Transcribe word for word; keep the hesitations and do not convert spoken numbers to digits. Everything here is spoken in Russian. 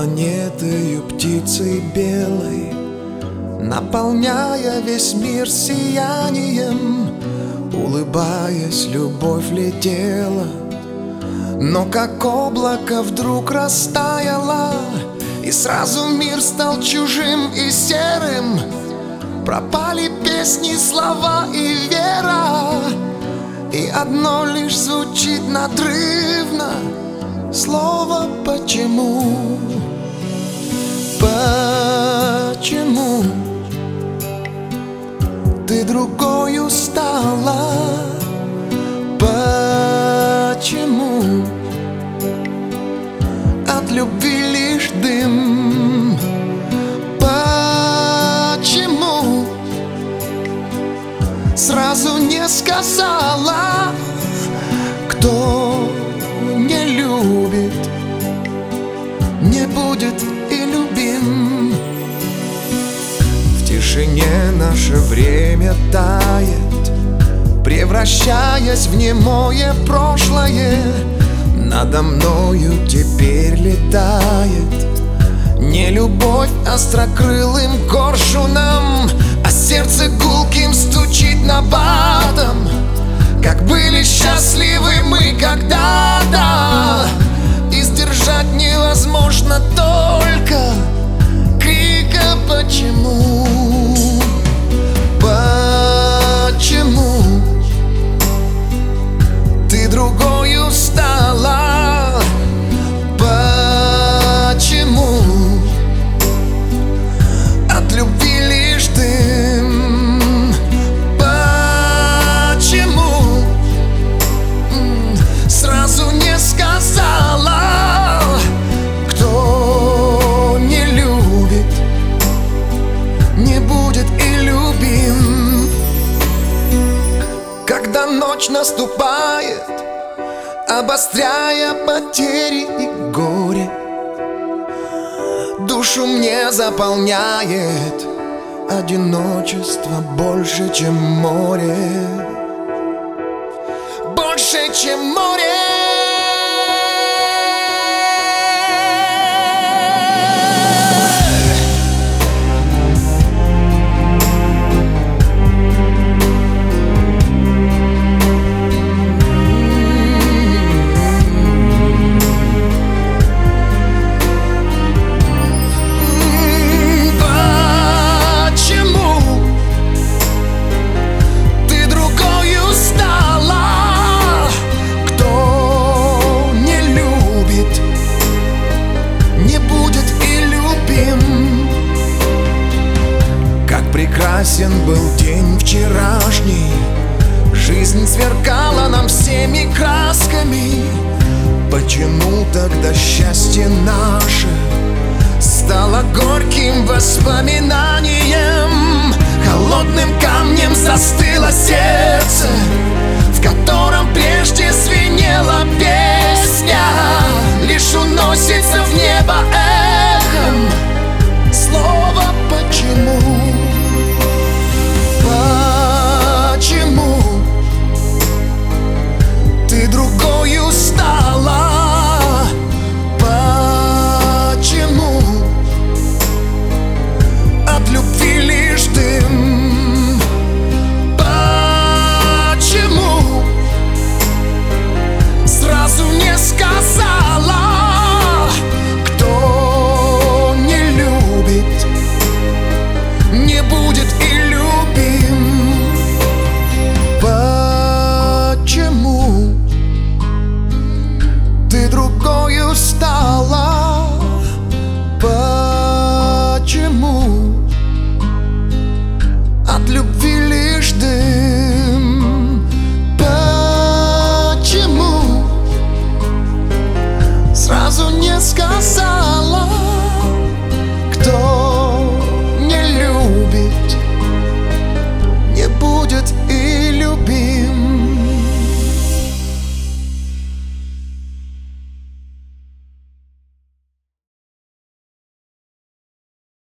планетою птицей белой, наполняя весь мир сиянием. Улыбаясь, любовь летела, но как облако вдруг растаяло, и сразу мир стал чужим и серым. Пропали песни, слова и вера, и одно лишь звучит надрывно: слово «почему». Почему ты другою стала? Почему от любви лишь дым? Почему сразу не сказала? Кто не любит, не будет и любим. В тишине наше время тает, превращаясь в немое прошлое. Надо мною теперь летает не любовь острокрылым коршуном, а сердце гулким стучит набатом. Как были счастливы мы когда-то, и сдержать невозможно только крика «почему?». Почему ты другою стала? Почему от любви лишь дым? Почему сразу не сказала? Кто не любит, не будет и любим. Когда ночь наступает, обостряя потери и горе, душу мне заполняет одиночество больше, чем море. Больше, чем море. Прекрасен был день вчерашний, жизнь сверкала нам всеми красками. Почему тогда счастье наше стало горьким воспоминанием? Холодной